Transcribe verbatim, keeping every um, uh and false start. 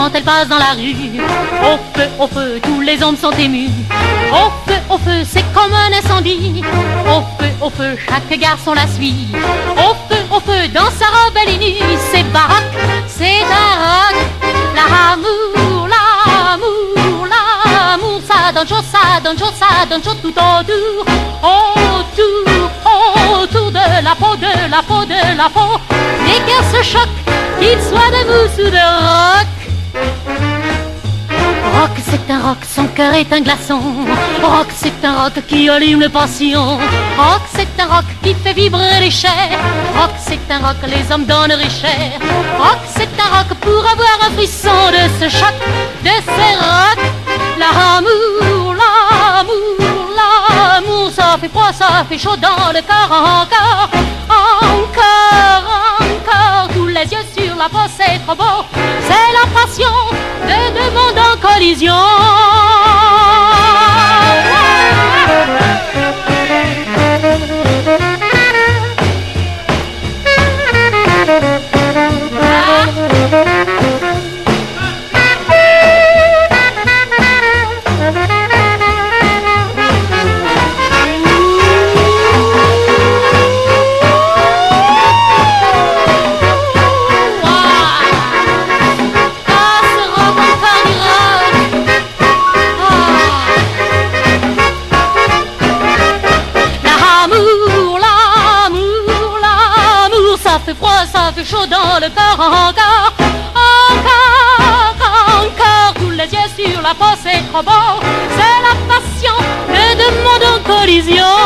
quand elle passe dans la rue. Au feu, au feu, tous les hommes sont émus. Au feu, au feu, c'est comme un incendie. Au feu, au feu, chaque garçon la suit. Au feu, au feu, dans sa robe elle est nue. C'est baraque, c'est un rock. L'amour, l'amour, l'amour, ça donne chaud, ça donne chaud, ça donne chaud tout autour. Autour, autour de la peau, de la peau, de la peau. Les cœurs se choquent, qu'ils soient de mousse ou de rock. Rock, c'est un rock, son cœur est un glaçon. Rock, c'est un rock qui allume les passions. Rock, c'est un rock qui fait vibrer les chairs. Rock, c'est un rock, les hommes donneraient cher. Rock, c'est un rock pour avoir un frisson de ce choc, de ce rock. L'amour, l'amour, l'amour, ça fait froid, ça fait chaud dans le corps. Encore, encore, encore, tous les yeux sur la peau, c'est trop beau. C'est la passion de deux mondes en collision. Ça fait chaud dans le corps. Encore, encore, encore, tous les yeux sur la peau, c'est trop beau. C'est la passion de deux mondes en collision.